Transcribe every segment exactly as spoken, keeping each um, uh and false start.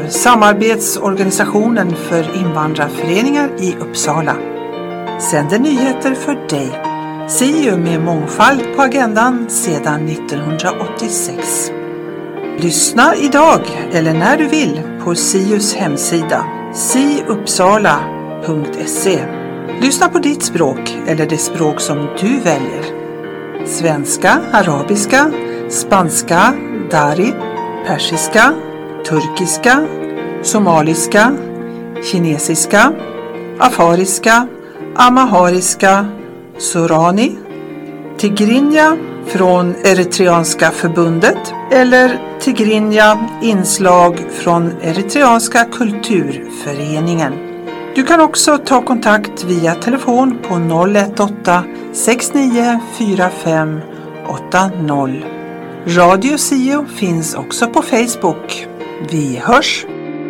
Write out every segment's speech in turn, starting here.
SIU, samarbetsorganisationen för invandrarföreningar i Uppsala, sänder nyheter för dig. SIU med mångfald på agendan sedan nittonhundraåttiosex. Lyssna idag eller när du vill på SIUs hemsida siuppsala punkt se. Lyssna på ditt språk eller det språk som du väljer. Svenska, arabiska, spanska, dari, persiska, turkiska, somaliska, kinesiska, afariska, amahariska, sorani, tigrinja från Eritreanska förbundet eller tigrinja inslag från Eritreanska kulturföreningen. Du kan också ta kontakt via telefon på noll ett åtta sex nio fyra fem åtta noll. Radio SIU finns också på Facebook. Vi hörs!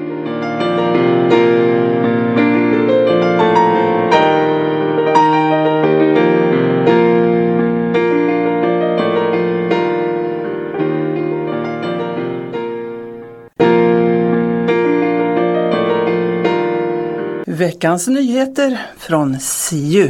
Veckans nyheter från SIU.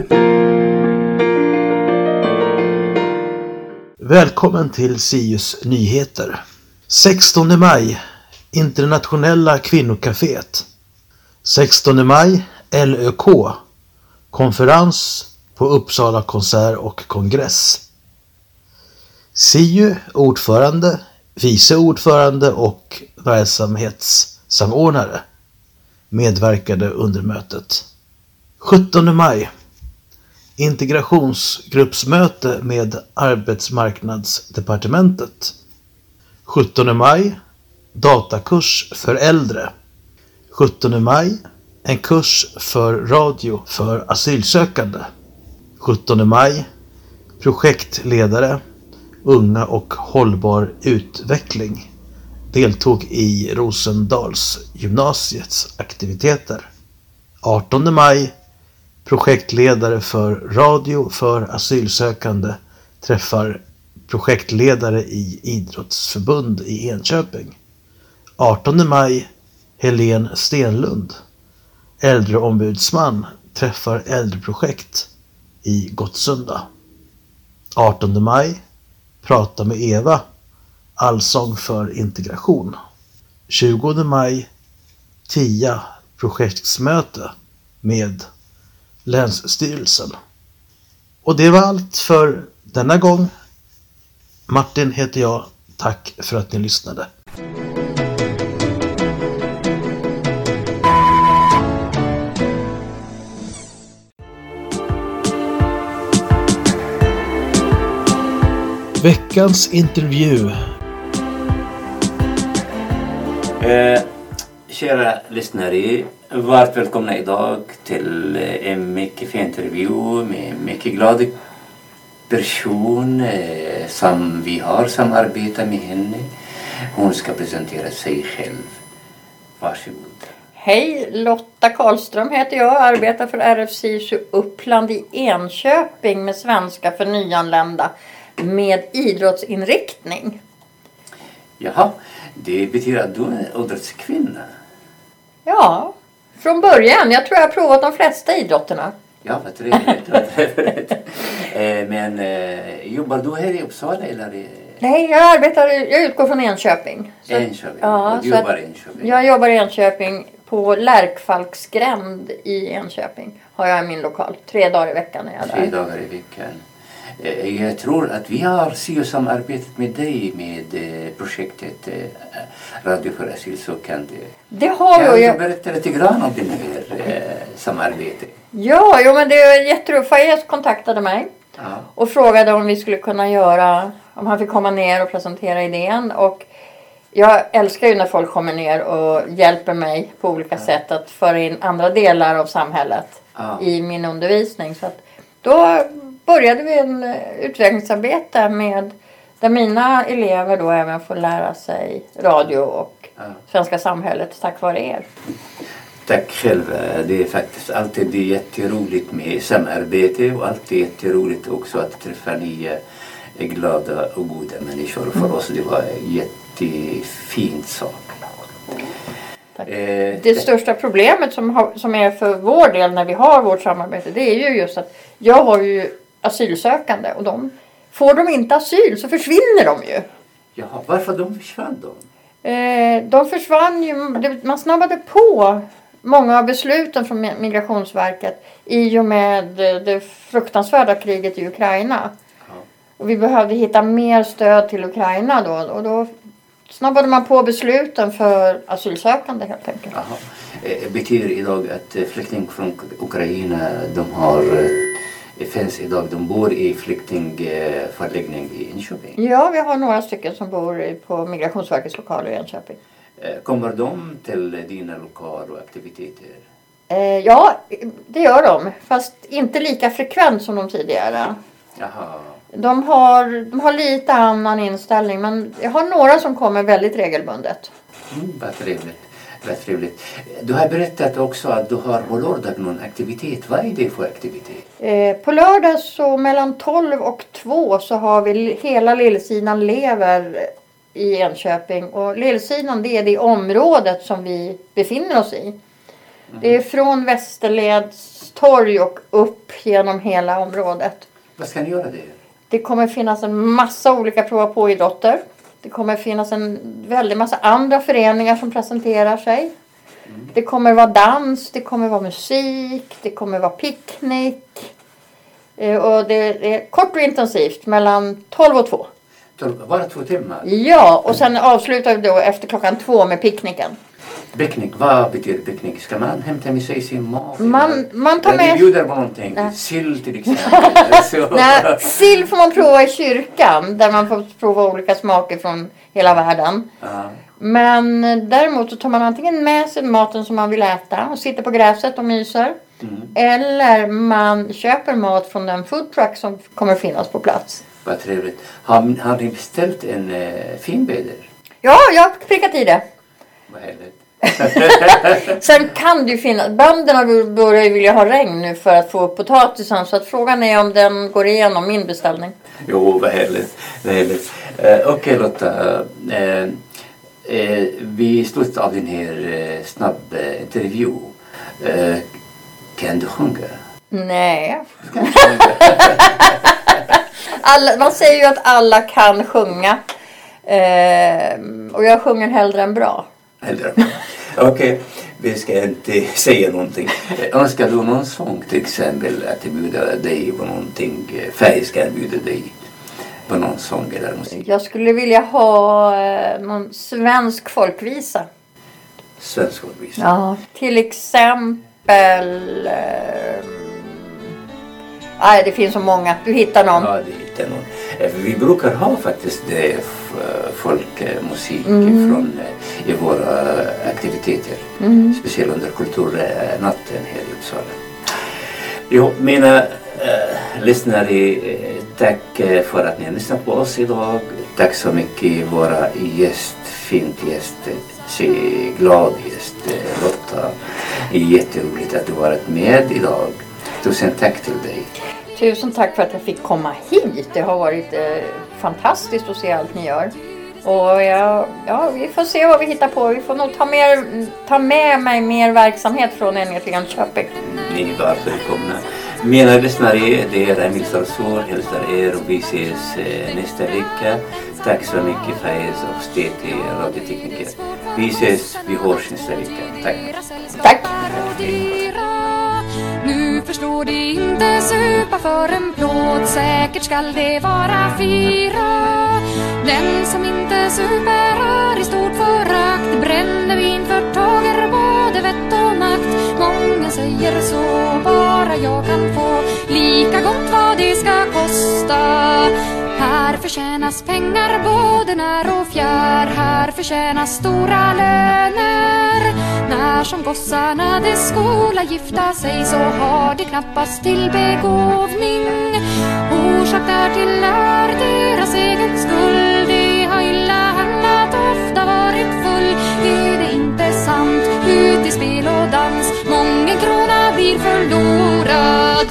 Välkommen till SIUs nyheter. sextonde maj, internationella kvinnokaféet. sextonde maj, L Ö K, konferens på Uppsala konsert och kongress. SIU ordförande, vice ordförande och verksamhetssamordnare medverkade under mötet. sjuttonde maj, integrationsgruppsmöte med arbetsmarknadsdepartementet. sjuttonde maj, datakurs för äldre. sjuttonde maj, en kurs för radio för asylsökande. sjuttonde maj, projektledare, unga och hållbar utveckling deltog i Rosendals gymnasiets aktiviteter. artonde maj, projektledare för radio för asylsökande träffar projektledare i idrottsförbund i Enköping. artonde maj, Helene Stenlund, äldreombudsman, träffar äldreprojekt i Gottsunda. artonde maj, prata med Eva, allsång för integration. tjugonde maj, T I A projektsmöte med Länsstyrelsen. Och det var allt för denna gång. Martin heter jag. Tack för att ni lyssnade. Veckans intervju. Eh, kära lyssnare, varmt välkomna idag till en mycket fin intervju med en mycket glad person eh, som vi har samarbetat med henne. Hon ska presentera sig själv. Varsågod. Hej, Lotta Karlström heter jag. Arbetar för R F SISU Uppland i Enköping med svenska för nyanlända med idrottsinriktning. Jaha, det betyder att du är idrottskvinna. Ja, från början. Jag tror jag har provat de flesta idrotterna. Ja, vad trevligt. Vad trevligt. eh, men eh, jobbar du här i Uppsala eller? Nej, jag arbetar, jag utgår från Enköping. Så, Enköping? Ja, du jobbar i Enköping? Jag jobbar i Enköping på Lärkfalksgränd i Enköping. Har jag i min lokal. Tre dagar i veckan är jag där. Tre dagar i veckan. Jag tror att vi har SIU samarbetat med dig med projektet Radio för asylsökande. Det har jag. jag. Jag berättar lite grann om det här samarbetet. Ja, jo, men det är jätteroligt. Fajes kontaktade mig ja. och frågade om vi skulle kunna göra, om han fick komma ner och presentera idén. Och jag älskar ju när folk kommer ner och hjälper mig på olika ja. sätt att föra in andra delar av samhället ja. i min undervisning. Så att då började vi en utvecklingsarbete med där mina elever då även får lära sig radio och ja. svenska samhället tack vare er. Tack själv. Det är faktiskt alltid det är jätteroligt med samarbete och alltid jätteroligt också att träffa nya glada och goda människor. För oss det var en jättefin sak. Tack. Eh, Det största problemet som, har, som är för vår del när vi har vårt samarbete, det är ju just att jag har ju asylsökande och de, får de inte asyl så försvinner de ju. Jaha, varför de försvann då? Eh, de försvann ju, man snabbade på många av besluten från Migrationsverket i och med det fruktansvärda kriget i Ukraina. Ja. Och vi behövde hitta mer stöd till Ukraina då. Och då snabbade man på besluten för asylsökande helt enkelt. Jaha. Eh, betyder idag att eh, flyktingar från Ukraina, de har, eh, finns idag, de bor i flyktingförläggning i Enköping? Ja, vi har några stycken som bor på Migrationsverkets lokaler i Enköping. Eh, kommer de till dina lokaler och aktiviteter? Eh, ja, det gör de. Fast inte lika frekvent som de tidigare. Jaha. De har, de har lite annan inställning. Men jag har några som kommer väldigt regelbundet. Mm, vad trevligt. Vad trevligt. Du har berättat också att du har på lördag någon aktivitet. Vad är det för aktivitet? Eh, på lördag så mellan tolv och två så har vi hela Lillsidan lever i Enköping. Och Lillsidan, det är det området som vi befinner oss i. Mm. Det är från Västerleds torg och upp genom hela området. Vad ska ni göra det? Det kommer finnas en massa olika prova på idrotter. Det kommer finnas en väldigt massa andra föreningar som presenterar sig. Mm. Det kommer vara dans, det kommer vara musik, det kommer vara picknick. Eh, och det är kort och intensivt mellan tolv och två. Bara två timmar? Ja, och sen avslutar vi då efter klockan två med picknicken. Picknick, vad betyder picknick? Ska man hämta med sig sin mat? Man, man tar eller med... bjuder på någonting? Nej. Sill till exempel. Nej, sill får man prova i kyrkan. Där man får prova olika smaker från hela världen. Ja. Men däremot så tar man antingen med sig maten som man vill äta och sitter på gräset och myser. Mm. Eller man köper mat från den food truck som kommer finnas på plats. Vad trevligt. Har, har ni beställt en eh, fin väder? Ja, jag har prickat i det. Vad härligt. Sen kan det ju finnas, bönderna börjar ju vilja ha regn nu för att få upp potatisen, så att frågan är om den går igenom min beställning. Jo, vad härligt. Vad härligt. Uh, Okej okay, Lotta, uh, uh, vi slutar av den här uh, snabb uh, intervju. Uh, kan du sjunga? Nej. alla, man säger ju att alla kan sjunga. Uh, och jag sjunger hellre än bra. Okej, okay. Vi ska inte säga någonting. Önskar du någon sång till exempel att bjuda dig på någonting? Färg ska bjuda dig på någon sång eller musik. Jag skulle vilja ha eh, någon svensk folkvisa. Svensk folkvisa? Ja, till exempel... Eh, nej, det finns så många. Du hittar någon. Ja, du hittar någon. Vi brukar ha faktiskt det folkmusik mm. från i våra aktiviteter. Mm. Speciellt under kulturnatten här i Uppsala. Jo, mina äh, lyssnare, tack för att ni har lyssnat på oss idag. Tack så mycket våra gäst, fint gäst, så glad gäst Lotta. Det är jätteroligt att du varit med idag. Tusen tack till dig. Tusen tack för att jag fick komma hit. Det har varit eh, fantastiskt att se allt ni gör. Och ja, ja, vi får se vad vi hittar på. Vi får nog ta, mer, ta med mig mer verksamhet från en till Enköping. Ni är varmt välkomna. Mina lyssnare, det är Emil Sarsor, hälsar er och vi ses eh, nästa vecka. Tack så mycket för er och stöd till radiotekniker. Vi ses, vi hörs nästa vecka. Tack. Tack. Nu förstår det inte supa för en plåt, säkert skall det vara fyra. Den som inte super har i stort förakt, brännvin förtager både vett och makt. Många säger så, bara jag kan få lika gott vad det ska kosta. Här förtjänas pengar både när och fjär, här förtjänas stora löner. När som gossarna de skola gifta sig så har de knappast till begåvning. Orsak därtill är deras egen skuld, de har illa handlat, ofta varit full. Är det inte sant, ut i spel och dans, mången krona blir förlorad.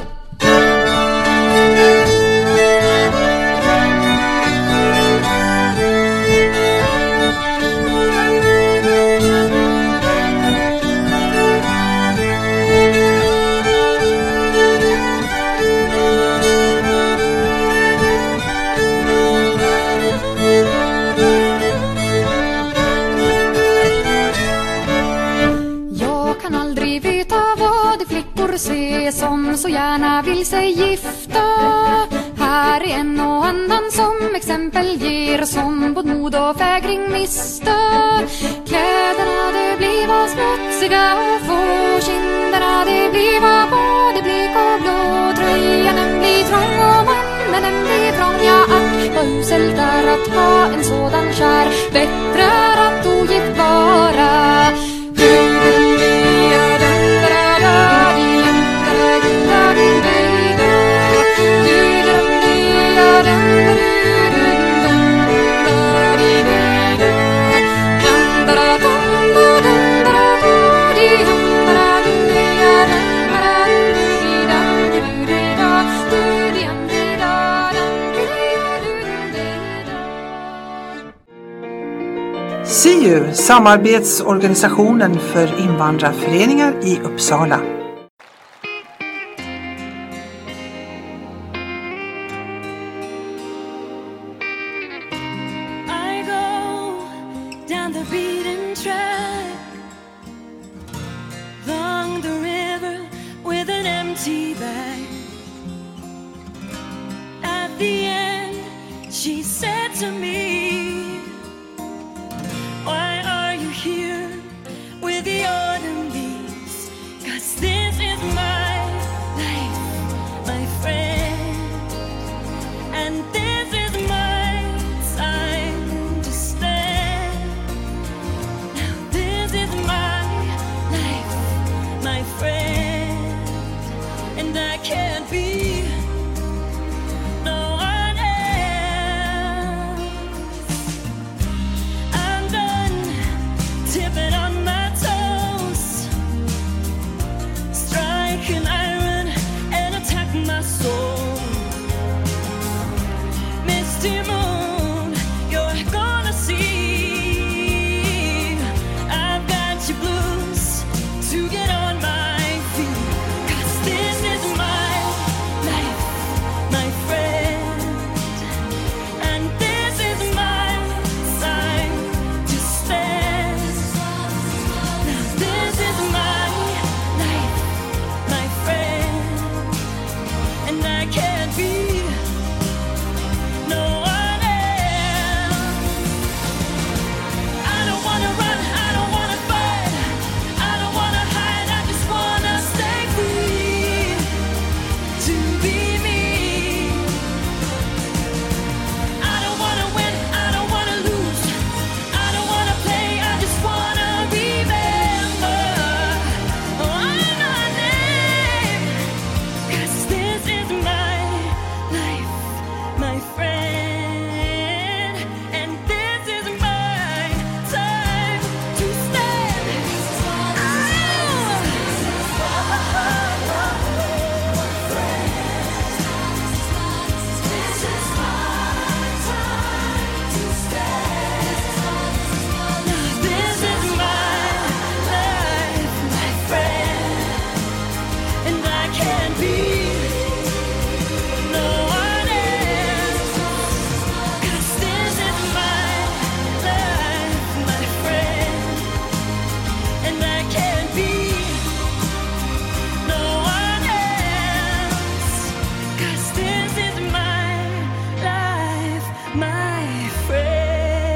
hon så gärna vill sig gifta. Här är en och annan som exempel ger, som både mod och fägring mista. Kläderna det bliva smutsiga och få, kinderna det bliva både blek och blå. Tröjan den blir trång och mannen den blir trång. Ja, ack vad uselt är att ha en sådan kär. Bättre är att ogift vara. S I U, samarbetsorganisationen för invandrarföreningar i Uppsala. I go down the beaten track, along the river with an empty bag. At the end, she said to me, why are you here with the autumn leaves? 'Cause this is my life, my friend, and this is my time to stand. Now this is my life, my friend, and I can't be no one else. I'm done tipping on my toes, strike an iron and attack my soul. Misty moon, you're gonna see I've got your blues to get on my feet. 'Cause this is my life, my friend, and this is my time to stand. Now this is my life, my friend, and I can't be no one else. I don't wanna run, I don't wanna fight, I don't wanna hide, I just wanna stay free to be me. I don't wanna win, I don't wanna lose, I don't wanna play, I just wanna remember my name. 'Cause this is my life, my friend, and this is my time to stand. This is my life, my friend, and I can't be no one else. 'Cause this is my life, my friend, and I can't be no one else. 'Cause this is my life, my friend.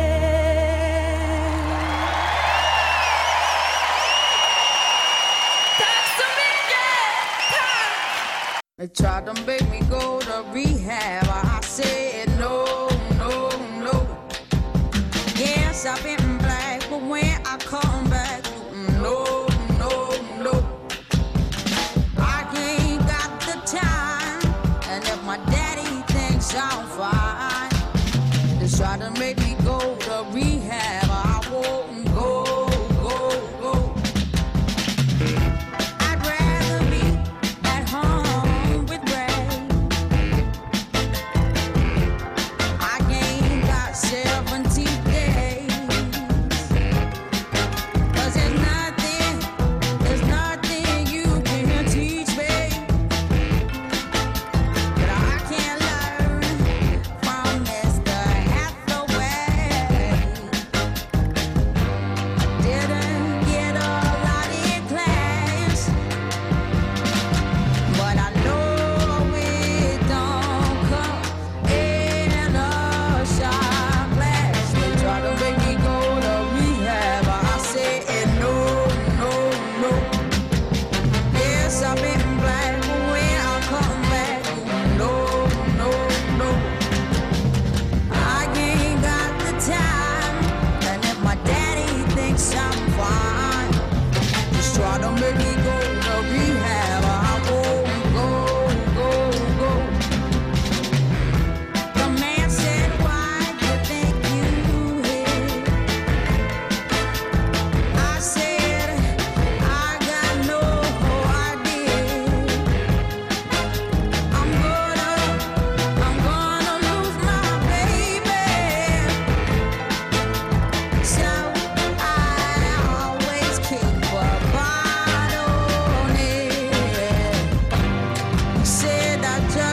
Tack så mycket! Tack! They tried to make me go to rehab. I said no, no, no. Yes, I've been black, but when I come back, no, no, no. I ain't got the time, and if my daddy thinks I'm fine, they try to make me go to rehab. I won't go, go, go. I'd rather be at home with Ray. I ain't got seventy days.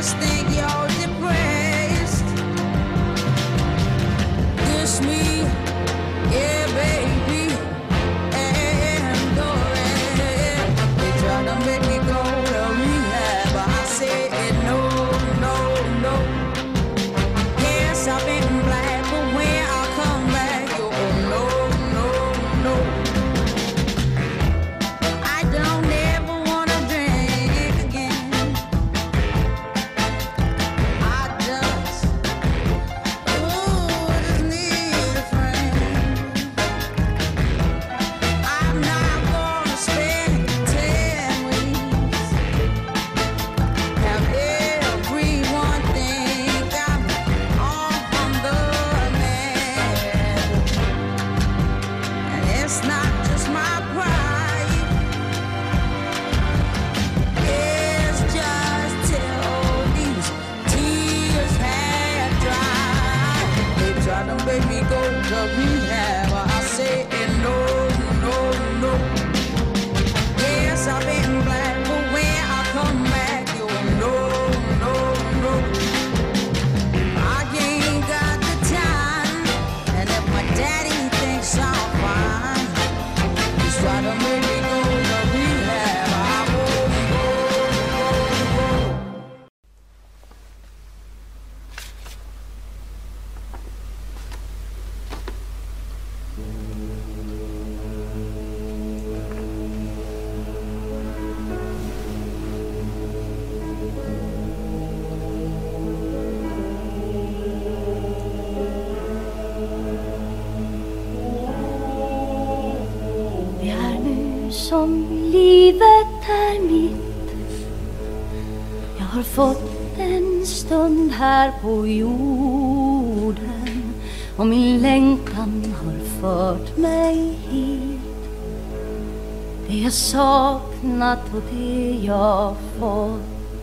must think you're depressed. Dish me, yeah, baby, and go red. They try to make me go to rehab, but I said no, no, no. Yes, I've been black, but when I come back, you oh no, no, no. I don't ever wanna drink again. I just, ooh, just need a friend. I'm not gonna spend ten weeks. Have everyone think I'm on the man. And it's not just my pride. It's just till these tears had dried. They try to make me go to rehab, but I say no, no, no. Yes, I've been black, but when I come back, you no, no, no. I ain't got the time, and if my daddy thinks I'm fine, he's trying to make me go to rehab. I won't go, go, go. Det är nu som livet är mitt. Jag har fått en stund här på jorden, och min längtan har fört mig hit. Det jag saknat och det jag fått,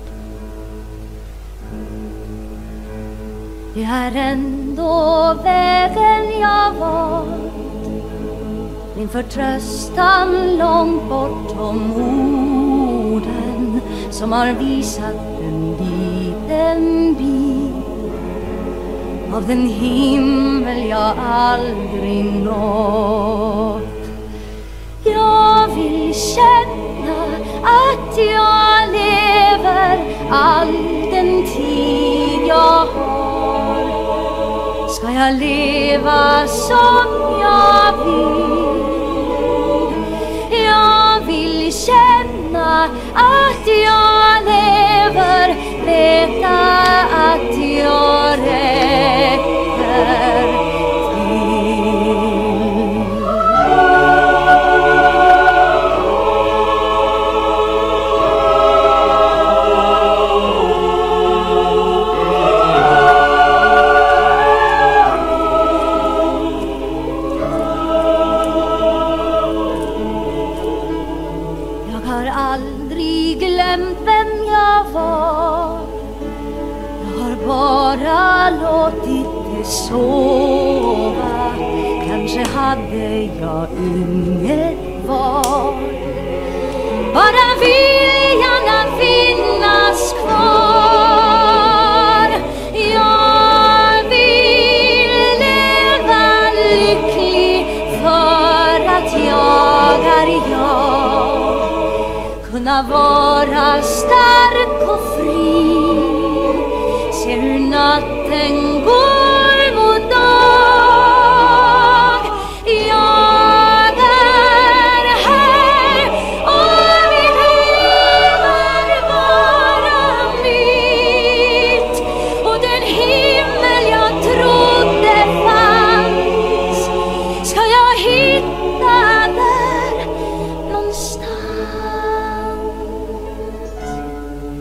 det är ändå vägen jag valt. Min förtröstan långt bortom orden, som har visat en liten bit av den himmel jag aldrig nått. Jag vill känna att jag lever all den tid jag har. Ska jag leva som jag vill? Jag vill känna att jag lever, veta att jag räcker till. Jag har aldrig glömt vem jag var. Jag har bara låtit det sova. Kanske hade jag inget val. Bara viljan att finnas kvar. Jag vill leva lycklig för att jag är jag. Kunna vara stark och fri. Se hur natten går mot dag. Jag är här och mitt liv är bara mitt. Och den himmel jag trodde fanns ska jag hitta där någonstans.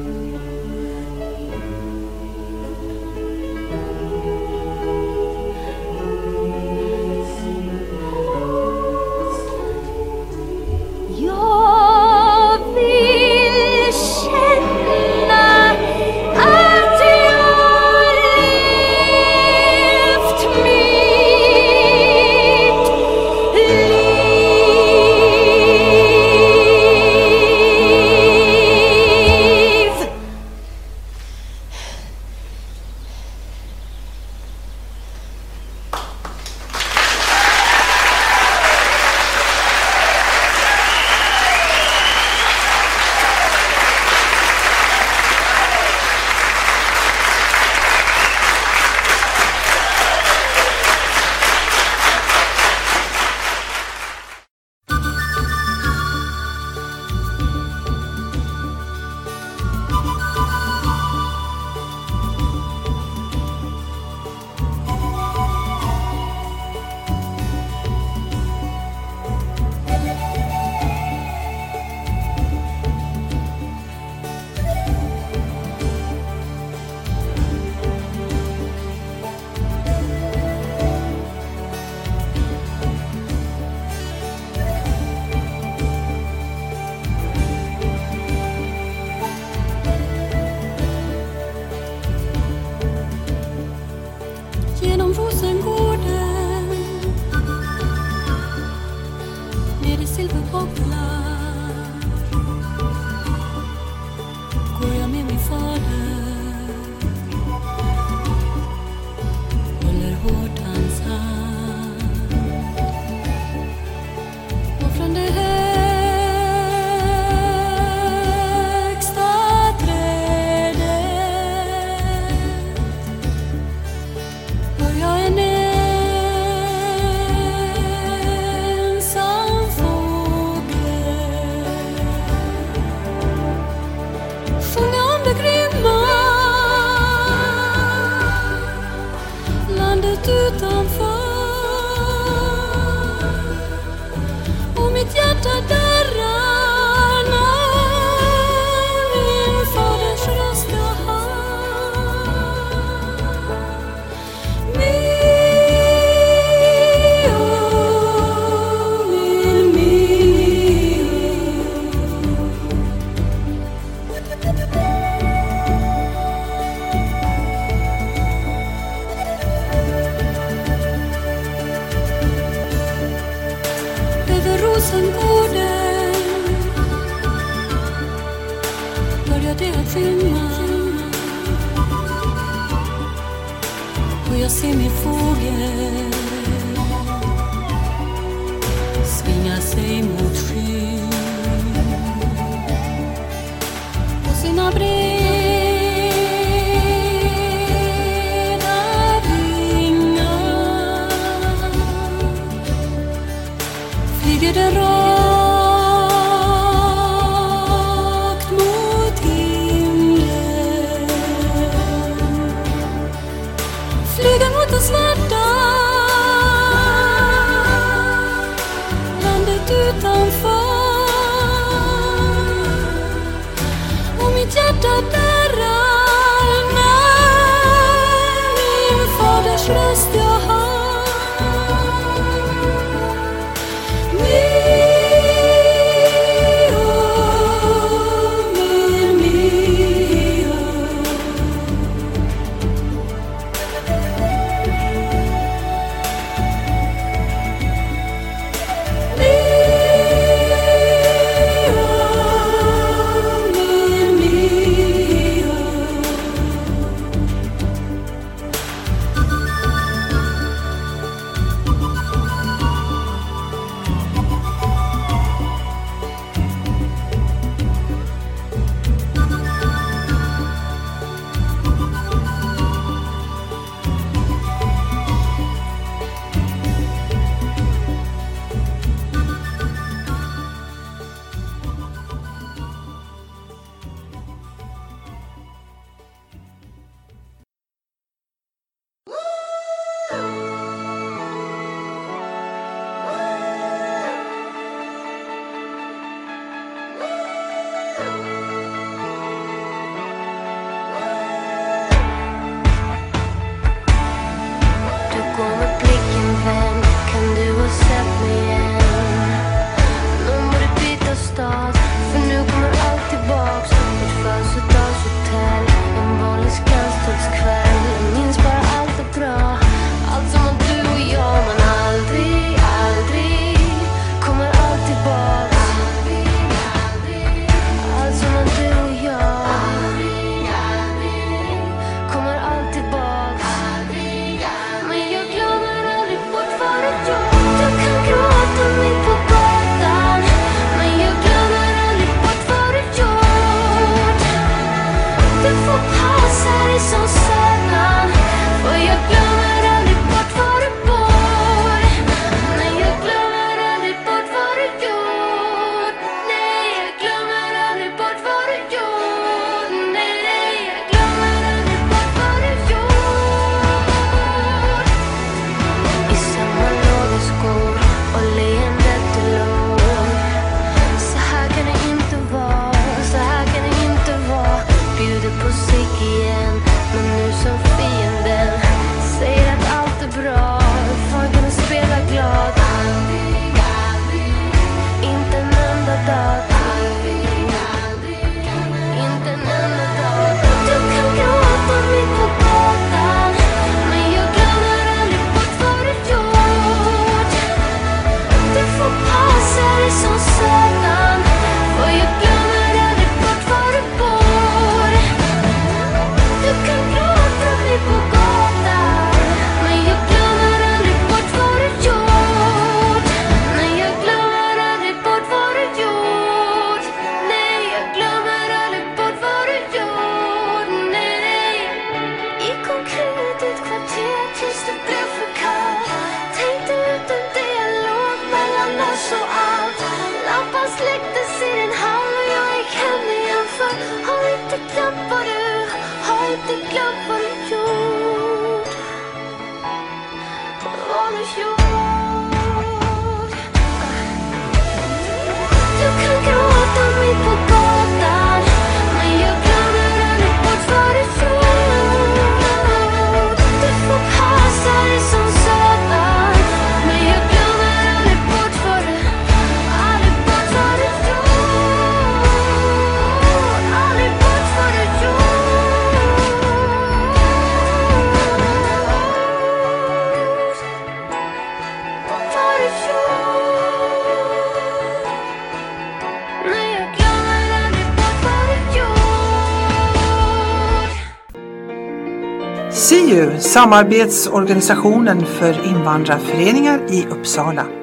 flera timmar och jag ser min fågel svinga sig mot skyn och sina breda vingar flyger det rakt mot himlen, flyger mot den svarta landet utanför, och mitt hjärta darrar när min faders röst jag hör. Du kan gråta SIU, samarbetsorganisationen för invandrarföreningar i Uppsala.